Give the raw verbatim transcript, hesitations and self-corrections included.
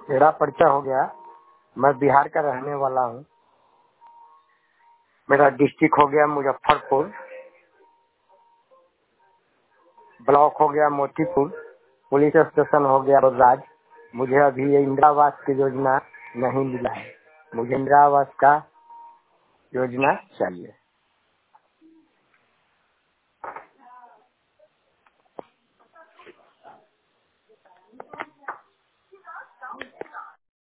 मेरा परिचय हो गया। मैं बिहार का रहने वाला हूँ। मेरा डिस्ट्रिक्ट हो गया मुजफ्फरपुर, ब्लॉक हो गया मोतीपुर, पुलिस स्टेशन हो गया राज। मुझे अभी ये इंदिरा आवास की योजना नहीं मिला है। मुझे इंदिरा आवास का योजना चाहिए।